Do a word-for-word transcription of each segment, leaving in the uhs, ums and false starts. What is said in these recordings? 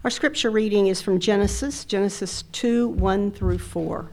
Our scripture reading is from Genesis, Genesis two, one through four.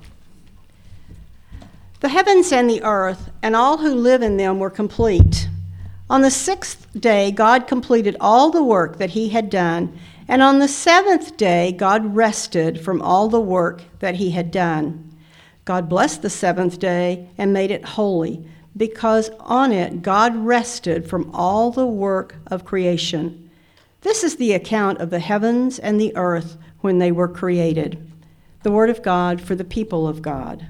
The heavens and the earth and all who live in them were complete. On the sixth day, God completed all the work that he had done, and on the seventh day, God rested from all the work that he had done. God blessed the seventh day and made it holy, because on it God rested from all the work of creation. This is the account of the heavens and the earth when they were created. The word of God for the people of God.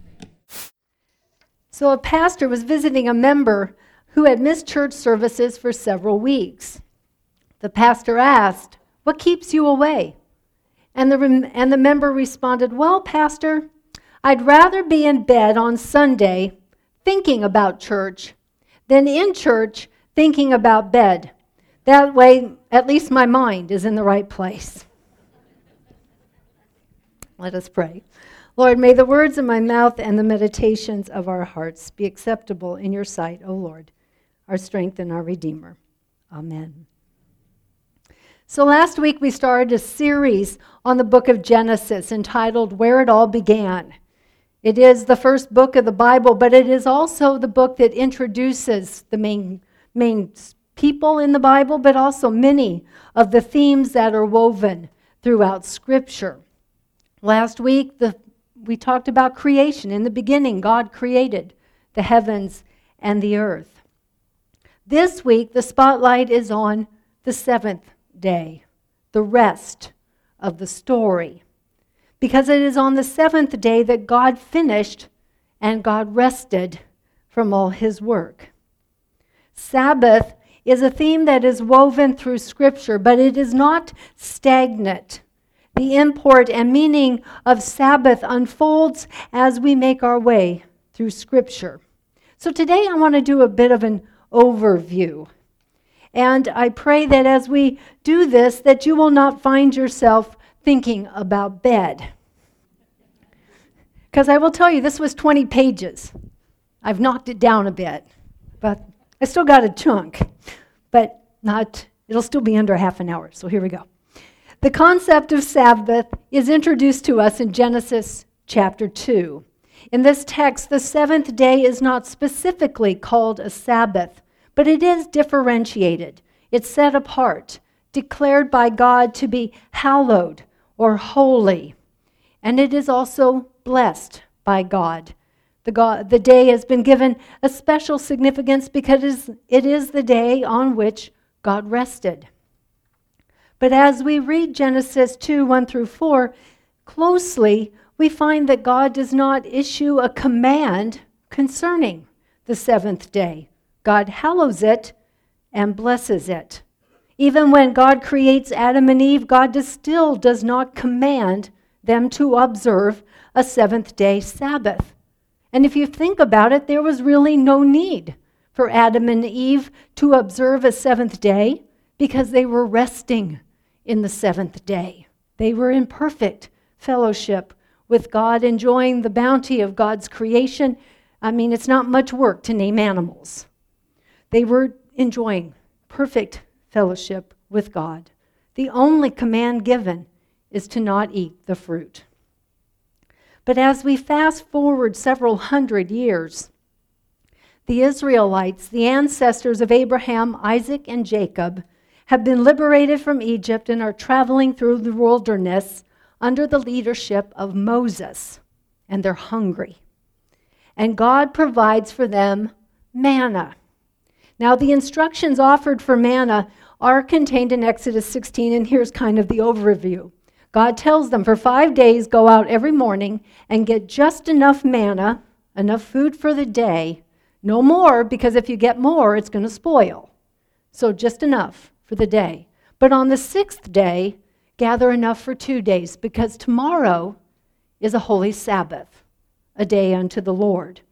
So a pastor was visiting a member who had missed church services for several weeks. The pastor asked, "What keeps you away?" And the, and the member responded, "Well, Pastor, I'd rather be in bed on Sunday thinking about church than in church thinking about bed. That way, at least my mind is in the right place." Let us pray. Lord, may the words of my mouth and the meditations of our hearts be acceptable in your sight, O Lord, our strength and our Redeemer. Amen. So last week we started a series on the book of Genesis entitled Where It All Began. It is the first book of the Bible, but it is also the book that introduces the main, main people in the Bible, but also many of the themes that are woven throughout Scripture. Last week, the, we talked about creation. In the beginning, God created the heavens and the earth. This week, the spotlight is on the seventh day, the rest of the story, because it is on the seventh day that God finished and God rested from all his work. Sabbath is a theme that is woven through Scripture, but it is not stagnant. The import and meaning of Sabbath unfolds as we make our way through Scripture. So today I want to do a bit of an overview. And I pray that as we do this, that you will not find yourself thinking about bed. Because I will tell you, this was twenty pages. I've knocked it down a bit, but I still got a chunk, but not, it'll still be under half an hour, so here we go. The concept of Sabbath is introduced to us in Genesis chapter two. In this text, the seventh day is not specifically called a Sabbath, but it is differentiated. It's set apart, declared by God to be hallowed or holy, and it is also blessed by God. The, God, the day has been given a special significance because it is, it is the day on which God rested. But as we read Genesis two, one through four closely, we find that God does not issue a command concerning the seventh day. God hallows it and blesses it. Even when God creates Adam and Eve, God does still does not command them to observe a seventh day Sabbath. And if you think about it, there was really no need for Adam and Eve to observe a seventh day because they were resting in the seventh day. They were in perfect fellowship with God, enjoying the bounty of God's creation. I mean, it's not much work to name animals. They were enjoying perfect fellowship with God. The only command given is to not eat the fruit. But as we fast forward several hundred years, the Israelites, the ancestors of Abraham, Isaac, and Jacob, have been liberated from Egypt and are traveling through the wilderness under the leadership of Moses, and they're hungry. And God provides for them manna. Now, the instructions offered for manna are contained in Exodus sixteen, and here's kind of the overview. God tells them for five days, go out every morning and get just enough manna, enough food for the day, no more, because if you get more, it's going to spoil. So just enough for the day. But on the sixth day, gather enough for two days, because tomorrow is a holy Sabbath, a day unto the Lord.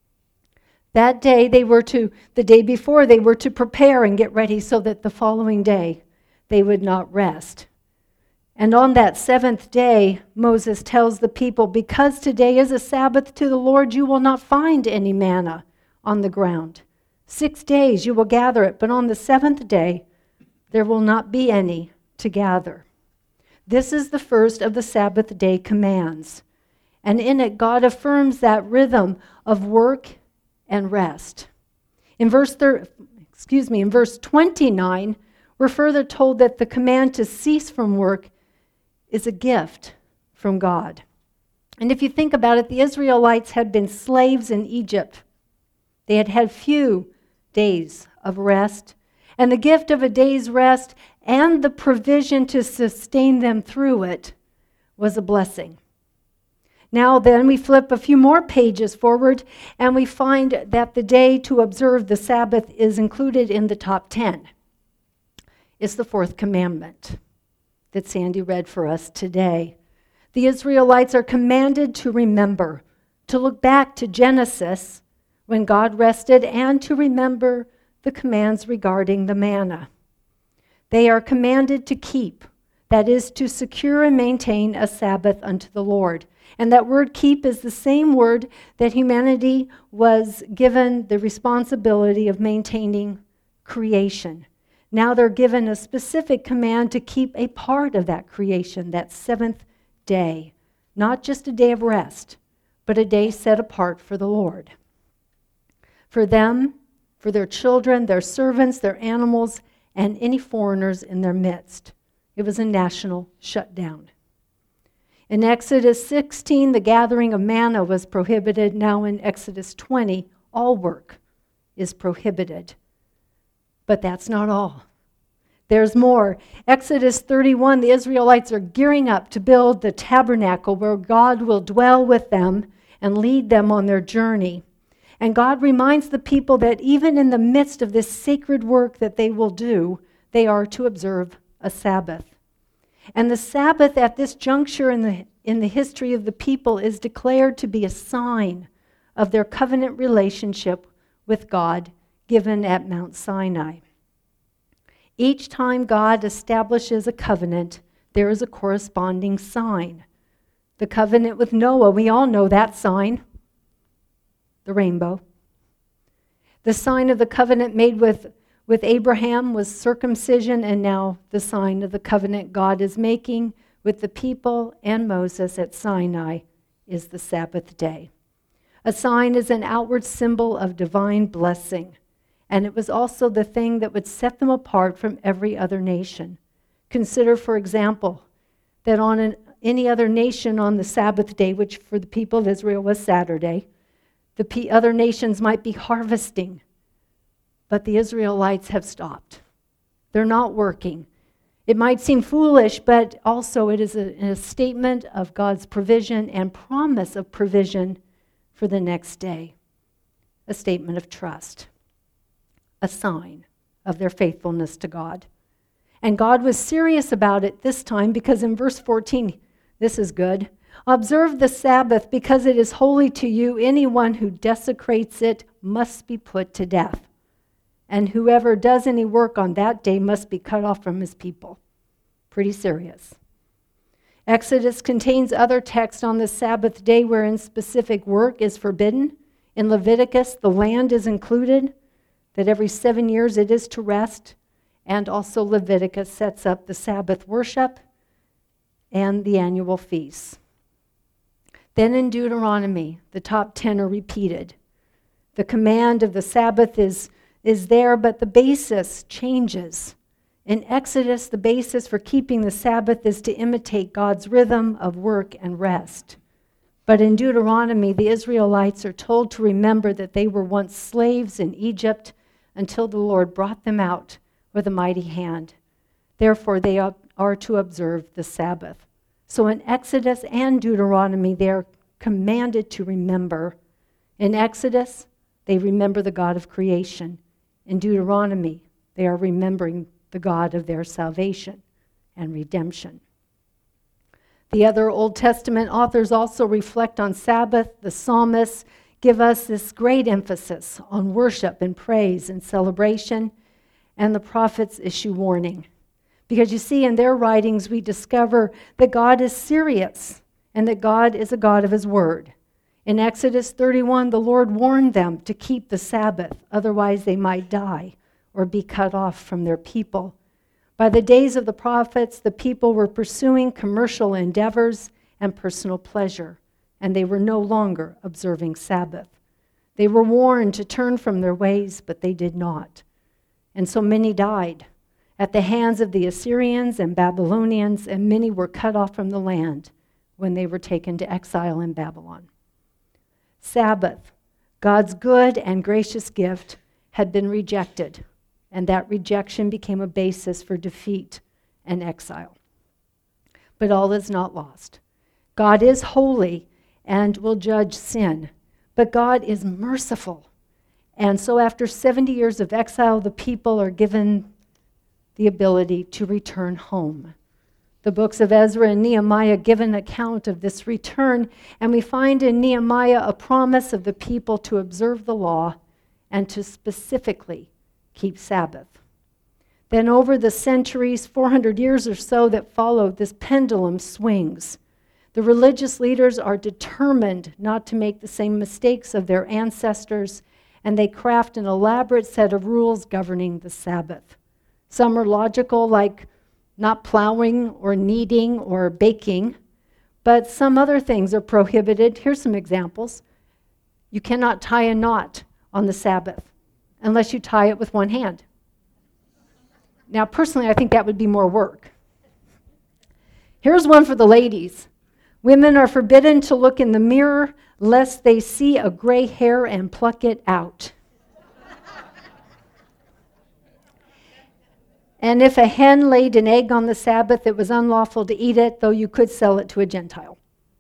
That day they were to, the day before, they were to prepare and get ready so that the following day they would not rest. And on that seventh day, Moses tells the people, because today is a Sabbath to the Lord, you will not find any manna on the ground. Six days you will gather it, but on the seventh day there will not be any to gather. This is the first of the Sabbath day commands. And in it, God affirms that rhythm of work and rest. In verse thir- excuse me, in verse twenty-nine, we're further told that the command to cease from work is a gift from God. And if you think about it, the Israelites had been slaves in Egypt. They had had few days of rest. And the gift of a day's rest and the provision to sustain them through it was a blessing. Now then, we flip a few more pages forward, and we find that the day to observe the Sabbath is included in the top ten. It's the fourth commandment that Sandy read for us today. The Israelites are commanded to remember, to look back to Genesis when God rested, and to remember the commands regarding the manna. They are commanded to keep, that is, to secure and maintain a Sabbath unto the Lord. And that word keep is the same word that humanity was given the responsibility of maintaining creation. Now they're given a specific command to keep a part of that creation, that seventh day. Not just a day of rest, but a day set apart for the Lord. For them, for their children, their servants, their animals, and any foreigners in their midst. It was a national shutdown. In Exodus sixteen, the gathering of manna was prohibited. Now in Exodus twenty, all work is prohibited. But that's not all. There's more. Exodus thirty-one, the Israelites are gearing up to build the tabernacle where God will dwell with them and lead them on their journey. And God reminds the people that even in the midst of this sacred work that they will do, they are to observe a Sabbath. And the Sabbath at this juncture in the, in the history of the people is declared to be a sign of their covenant relationship with God given at Mount Sinai. Each time God establishes a covenant, there is a corresponding sign. The covenant with Noah, we all know that sign, the rainbow. The sign of the covenant made with With Abraham was circumcision, and now the sign of the covenant God is making with the people and Moses at Sinai is the Sabbath day. A sign is an outward symbol of divine blessing, and it was also the thing that would set them apart from every other nation. Consider, for example, that on an, any other nation on the Sabbath day, which for the people of Israel was Saturday, the p- other nations might be harvesting. But the Israelites have stopped. They're not working. It might seem foolish, but also it is a, a statement of God's provision and promise of provision for the next day. A statement of trust. A sign of their faithfulness to God. And God was serious about it this time because in verse fourteen, this is good. Observe the Sabbath because it is holy to you. Anyone who desecrates it must be put to death. And whoever does any work on that day must be cut off from his people. Pretty serious. Exodus contains other texts on the Sabbath day wherein specific work is forbidden. In Leviticus, the land is included, that every seven years it is to rest. And also Leviticus sets up the Sabbath worship and the annual feasts. Then in Deuteronomy, the top ten are repeated. The command of the Sabbath is is there, but the basis changes. In Exodus, the basis for keeping the Sabbath is to imitate God's rhythm of work and rest. But in Deuteronomy, the Israelites are told to remember that they were once slaves in Egypt until the Lord brought them out with a mighty hand. Therefore, they are to observe the Sabbath. So in Exodus and Deuteronomy, they are commanded to remember. In Exodus, they remember the God of creation. In Deuteronomy, they are remembering the God of their salvation and redemption. The other Old Testament authors also reflect on Sabbath. The psalmists give us this great emphasis on worship and praise and celebration, and the prophets issue warning. Because you see, in their writings, we discover that God is serious and that God is a God of his word. In Exodus thirty-one, the Lord warned them to keep the Sabbath, otherwise they might die or be cut off from their people. By the days of the prophets, the people were pursuing commercial endeavors and personal pleasure, and they were no longer observing Sabbath. They were warned to turn from their ways, but they did not. And so many died at the hands of the Assyrians and Babylonians, and many were cut off from the land when they were taken to exile in Babylon. Sabbath, God's good and gracious gift, had been rejected, and that rejection became a basis for defeat and exile. But all is not lost. God is holy and will judge sin, but God is merciful. And so after seventy years of exile, the people are given the ability to return home. The books of Ezra and Nehemiah give an account of this return, and we find in Nehemiah a promise of the people to observe the law and to specifically keep Sabbath. Then over the centuries, four hundred years or so that followed, this pendulum swings. The religious leaders are determined not to make the same mistakes of their ancestors, and they craft an elaborate set of rules governing the Sabbath. Some are logical, like not plowing or kneading or baking, but some other things are prohibited. Here's some examples. You cannot tie a knot on the Sabbath unless you tie it with one hand. Now, personally, I think that would be more work. Here's one for the ladies. Women are forbidden to look in the mirror lest they see a gray hair and pluck it out. And if a hen laid an egg on the Sabbath, it was unlawful to eat it, though you could sell it to a Gentile.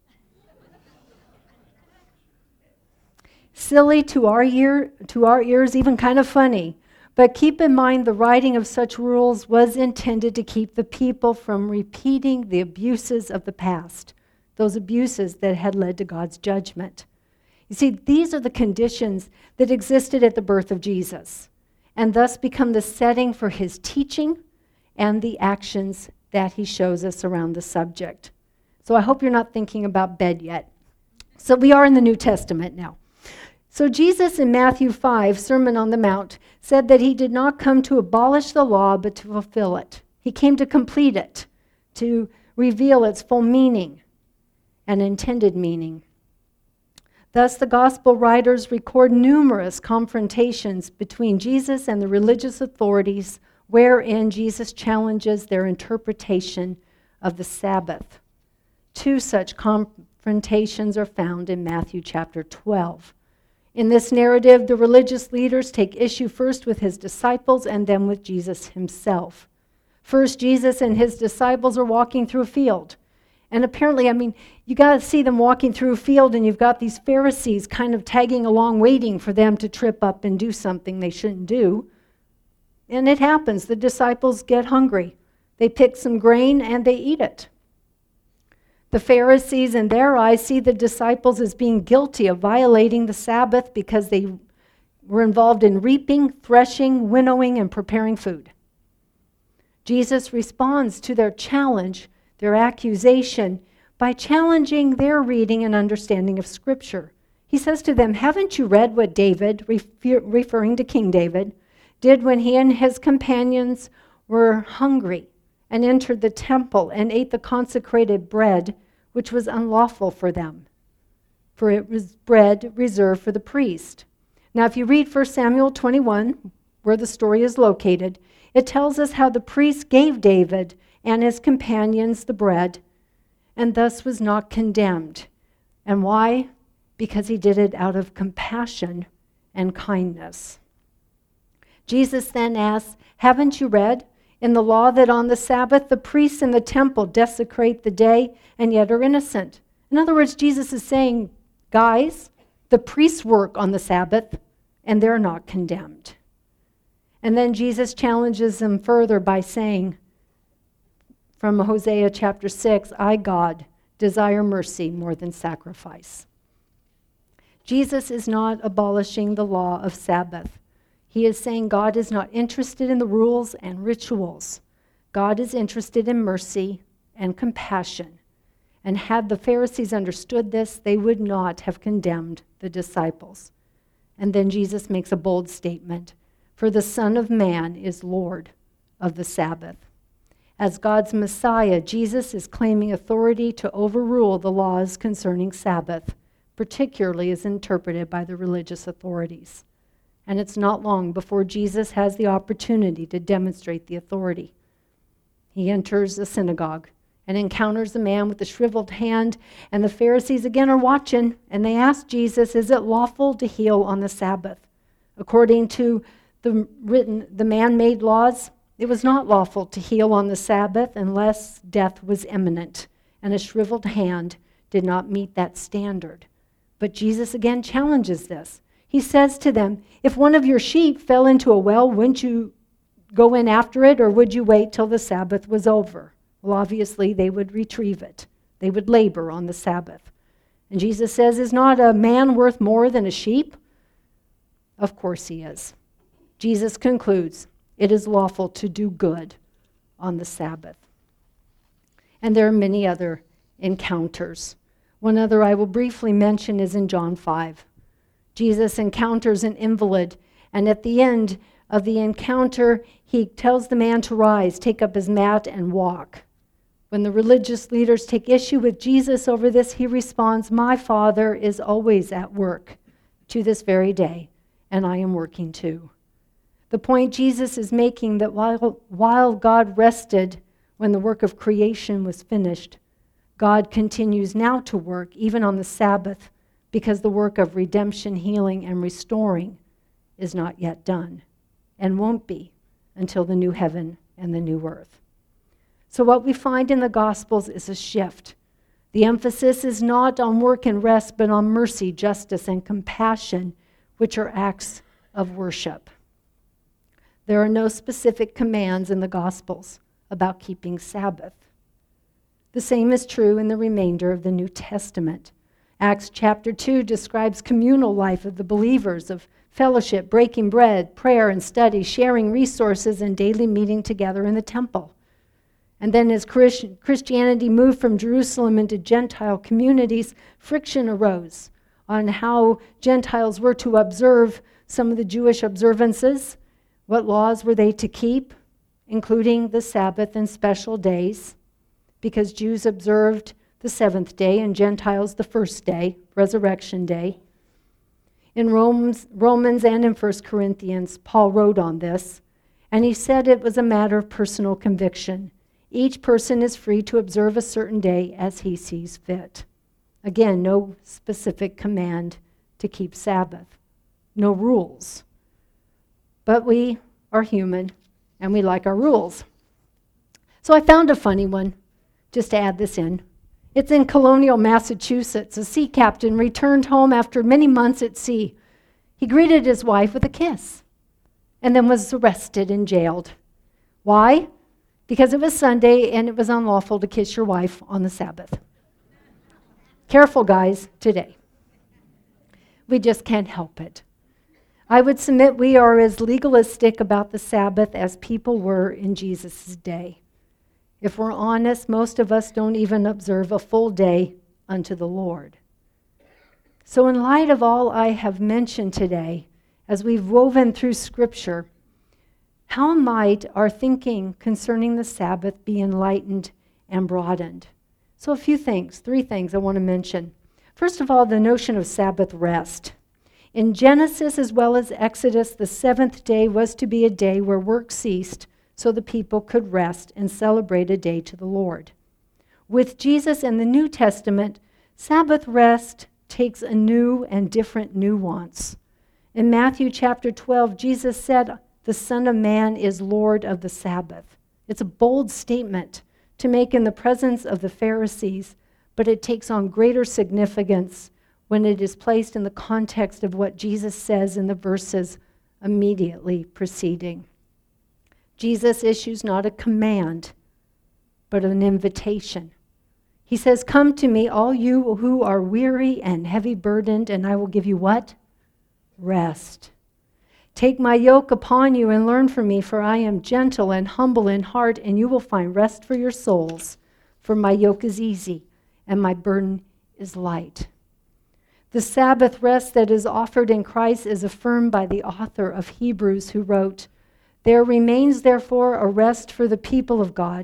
Silly to our ear, to our ears, even kind of funny. But keep in mind the writing of such rules was intended to keep the people from repeating the abuses of the past, those abuses that had led to God's judgment. You see, these are the conditions that existed at the birth of Jesus, and thus become the setting for his teaching and the actions that he shows us around the subject. So I hope you're not thinking about bed yet. So we are in the New Testament now. So Jesus in Matthew five, Sermon on the Mount, said that he did not come to abolish the law, but to fulfill it. He came to complete it, to reveal its full meaning and intended meaning. Thus, the gospel writers record numerous confrontations between Jesus and the religious authorities, wherein Jesus challenges their interpretation of the Sabbath. Two such confrontations are found in Matthew chapter twelve. In this narrative, the religious leaders take issue first with his disciples and then with Jesus himself. First, Jesus and his disciples are walking through a field. And apparently, I mean, you got to see them walking through a field, and you've got these Pharisees kind of tagging along, waiting for them to trip up and do something they shouldn't do. And it happens. The disciples get hungry. They pick some grain and they eat it. The Pharisees, in their eyes, see the disciples as being guilty of violating the Sabbath because they were involved in reaping, threshing, winnowing, and preparing food. Jesus responds to their challenge, their accusation, by challenging their reading and understanding of Scripture. He says to them, "Haven't you read what David," refer- referring to King David, "did when he and his companions were hungry and entered the temple and ate the consecrated bread, which was unlawful for them, for it was bread reserved for the priest." Now, if you read First Samuel twenty-one, where the story is located, it tells us how the priest gave David and his companions the bread, and thus was not condemned. And why? Because he did it out of compassion and kindness. Jesus then asks, "Haven't you read in the law that on the Sabbath the priests in the temple desecrate the day and yet are innocent?" In other words, Jesus is saying, guys, the priests work on the Sabbath and they're not condemned. And then Jesus challenges them further by saying, from Hosea chapter six, "I, God, desire mercy more than sacrifice." Jesus is not abolishing the law of Sabbath. He is saying God is not interested in the rules and rituals. God is interested in mercy and compassion. And had the Pharisees understood this, they would not have condemned the disciples. And then Jesus makes a bold statement, "For the Son of Man is Lord of the Sabbath." As God's Messiah, Jesus is claiming authority to overrule the laws concerning Sabbath, particularly as interpreted by the religious authorities. And it's not long before Jesus has the opportunity to demonstrate the authority. He enters a synagogue and encounters a man with a shriveled hand, and the Pharisees again are watching, and they ask Jesus, is it lawful to heal on the Sabbath? According to the written, the man-made laws, it was not lawful to heal on the Sabbath unless death was imminent, and a shriveled hand did not meet that standard. But Jesus again challenges this. He says to them, if one of your sheep fell into a well, wouldn't you go in after it, or would you wait till the Sabbath was over? Well, obviously, they would retrieve it. They would labor on the Sabbath. And Jesus says, is not a man worth more than a sheep? Of course he is. Jesus concludes, it is lawful to do good on the Sabbath. And there are many other encounters. One other I will briefly mention is in John five. Jesus encounters an invalid, and at the end of the encounter, he tells the man to rise, take up his mat, and walk. When the religious leaders take issue with Jesus over this, he responds, my Father is always at work to this very day, and I am working too. The point Jesus is making that while, while God rested when the work of creation was finished, God continues now to work even on the Sabbath because the work of redemption, healing, and restoring is not yet done and won't be until the new heaven and the new earth. So what we find in the Gospels is a shift. The emphasis is not on work and rest, but on mercy, justice, and compassion, which are acts of worship. There are no specific commands in the Gospels about keeping Sabbath. The same is true in the remainder of the New Testament. Acts chapter two describes communal life of the believers, of fellowship, breaking bread, prayer and study, sharing resources, and daily meeting together in the temple. And then as Christianity moved from Jerusalem into Gentile communities, friction arose on how Gentiles were to observe some of the Jewish observances. What laws were they to keep, including the Sabbath and special days, because Jews observed the seventh day and Gentiles the first day, Resurrection Day. In Romans, Romans and in First Corinthians, Paul wrote on this, and he said it was a matter of personal conviction. Each person is free to observe a certain day as he sees fit. Again, no specific command to keep Sabbath, no rules. But we are human, and we like our rules. So I found a funny one, just to add this in. It's in Colonial, Massachusetts. A sea captain returned home after many months at sea. He greeted his wife with a kiss, and then was arrested and jailed. Why? Because it was Sunday, and it was unlawful to kiss your wife on the Sabbath. Careful, guys, today. We just can't help it. I would submit we are as legalistic about the Sabbath as people were in Jesus' day. If we're honest, most of us don't even observe a full day unto the Lord. So in light of all I have mentioned today, as we've woven through Scripture, how might our thinking concerning the Sabbath be enlightened and broadened? So a few things, three things I want to mention. First of all, the notion of Sabbath rest. In Genesis as well as Exodus, the seventh day was to be a day where work ceased so the people could rest and celebrate a day to the Lord. With Jesus and the New Testament, Sabbath rest takes a new and different nuance. In Matthew chapter twelve, Jesus said, the Son of Man is Lord of the Sabbath. It's a bold statement to make in the presence of the Pharisees, but it takes on greater significance when it is placed in the context of what Jesus says in the verses immediately preceding. Jesus issues not a command, but an invitation. He says, come to me, all you who are weary and heavy burdened, and I will give you what? Rest. Take my yoke upon you and learn from me, for I am gentle and humble in heart, and you will find rest for your souls. For my yoke is easy, and my burden is light. The Sabbath rest that is offered in Christ is affirmed by the author of Hebrews, who wrote, there remains therefore a rest for the people of God,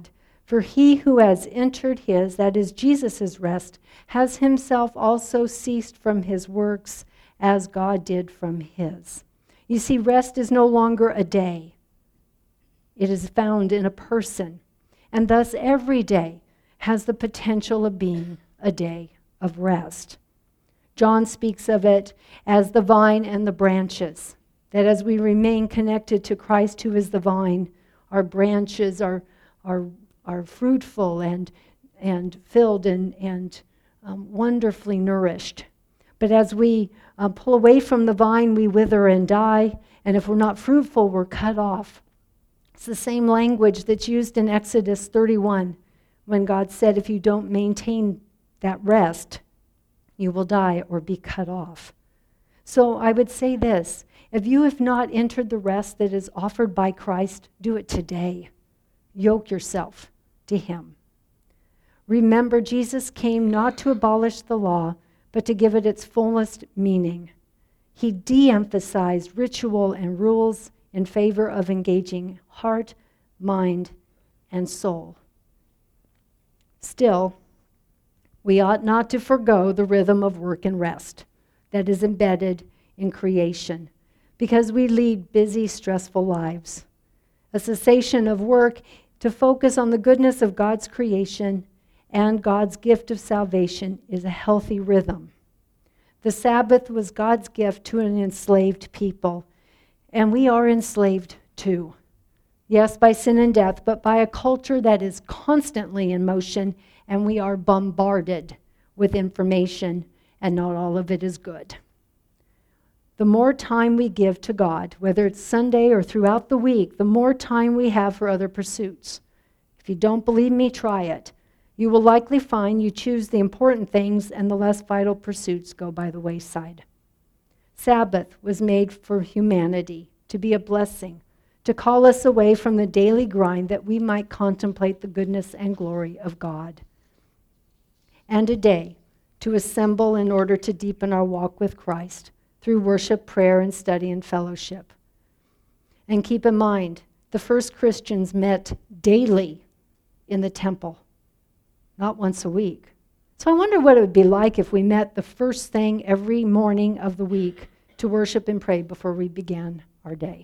For he who has entered his, that is Jesus' rest, has himself also ceased from his works as God did from his. You see, rest is no longer a day. It is found in a person. And thus every day has the potential of being a day of rest. John speaks of it as the vine and the branches, that as we remain connected to Christ who is the vine, our branches are, are, are fruitful and, and filled and, and um, wonderfully nourished. But as we uh, pull away from the vine, we wither and die, and if we're not fruitful, we're cut off. It's the same language that's used in Exodus thirty-one, when God said, if you don't maintain that rest, you will die or be cut off. So I would say this, if you have not entered the rest that is offered by Christ, do it today. Yoke yourself to him. Remember, Jesus came not to abolish the law, but to give it its fullest meaning. He de-emphasized ritual and rules in favor of engaging heart, mind, and soul. Still, we ought not to forgo the rhythm of work and rest that is embedded in creation, because we lead busy, stressful lives. A cessation of work to focus on the goodness of God's creation and God's gift of salvation is a healthy rhythm. The Sabbath was God's gift to an enslaved people, and we are enslaved too. Yes, by sin and death, but by a culture that is constantly in motion, and we are bombarded with information, and not all of it is good. The more time we give to God, whether it's Sunday or throughout the week, the more time we have for other pursuits. If you don't believe me, try it. You will likely find you choose the important things and the less vital pursuits go by the wayside. Sabbath was made for humanity, to be a blessing, to call us away from the daily grind that we might contemplate the goodness and glory of God. And a day to assemble in order to deepen our walk with Christ through worship, prayer, and study and fellowship. And keep in mind, the first Christians met daily in the temple, not once a week. So I wonder what it would be like if we met the first thing every morning of the week to worship and pray before we began our day.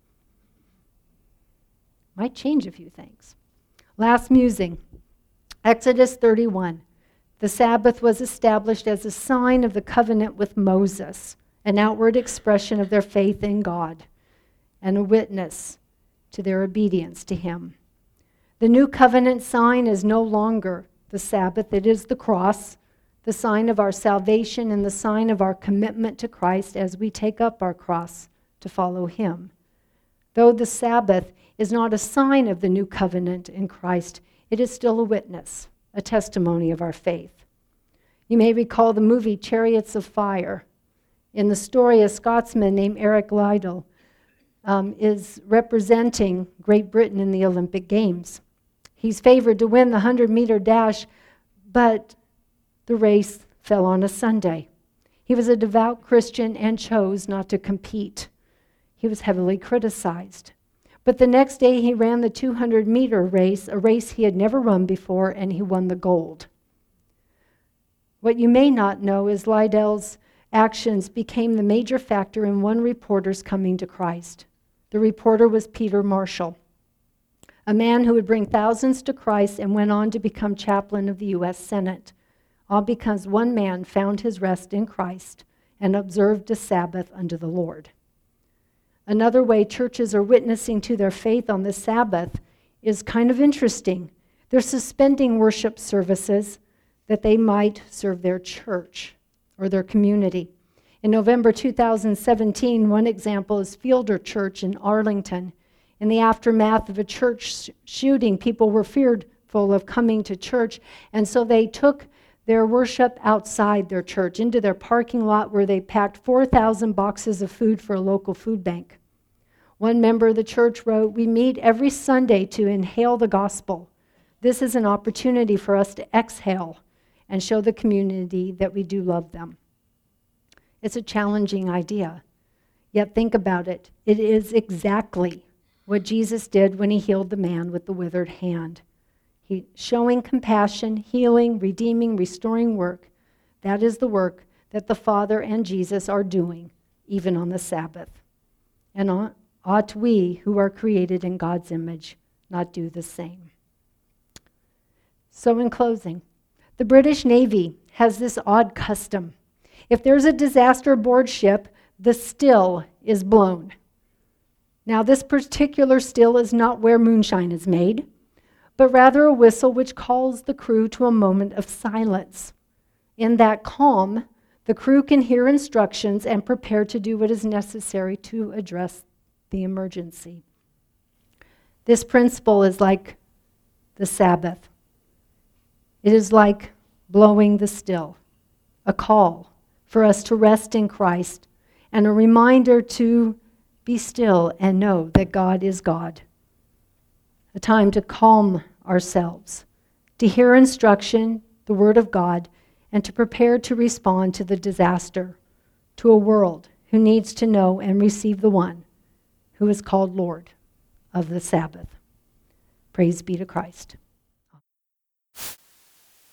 Might change a few things. Last musing, Exodus thirty-one. The Sabbath was established as a sign of the covenant with Moses, an outward expression of their faith in God, and a witness to their obedience to him. The new covenant sign is no longer the Sabbath. It is the cross, the sign of our salvation and the sign of our commitment to Christ as we take up our cross to follow him. Though the Sabbath is not a sign of the new covenant in Christ, it is still a witness, a testimony of our faith. You may recall the movie Chariots of Fire. In the story, a Scotsman named Eric Liddell um, is representing Great Britain in the Olympic Games. He's favored to win the hundred-meter dash, but the race fell on a Sunday. He was a devout Christian and chose not to compete. He was heavily criticized. But the next day he ran the two hundred meter race, a race he had never run before, and he won the gold. What you may not know is Liddell's actions became the major factor in one reporter's coming to Christ. The reporter was Peter Marshall, a man who would bring thousands to Christ and went on to become chaplain of the U S Senate, all because one man found his rest in Christ and observed a Sabbath unto the Lord. Another way churches are witnessing to their faith on the Sabbath is kind of interesting. They're suspending worship services that they might serve their church or their community. In November two thousand seventeen, one example is Fielder Church in Arlington. In the aftermath of a church shooting, people were fearful of coming to church, and so they took their worship outside their church, into their parking lot where they packed four thousand boxes of food for a local food bank. One member of the church wrote, "We meet every Sunday to inhale the gospel. This is an opportunity for us to exhale and show the community that we do love them." It's a challenging idea, yet think about it. It is exactly what Jesus did when he healed the man with the withered hand. He, showing compassion, healing, redeeming, restoring work. That is the work that the Father and Jesus are doing, even on the Sabbath. And ought, ought we, who are created in God's image, not do the same? So in closing, the British Navy has this odd custom. If there's a disaster aboard ship, the still is blown. Now, this particular still is not where moonshine is made, but rather a whistle which calls the crew to a moment of silence. In that calm, the crew can hear instructions and prepare to do what is necessary to address the emergency. This principle is like the Sabbath. It is like blowing the still, a call for us to rest in Christ, and a reminder to be still and know that God is God. A time to calm ourselves, to hear instruction, the Word of God, and to prepare to respond to the disaster, to a world who needs to know and receive the one who is called Lord of the Sabbath. Praise be to Christ.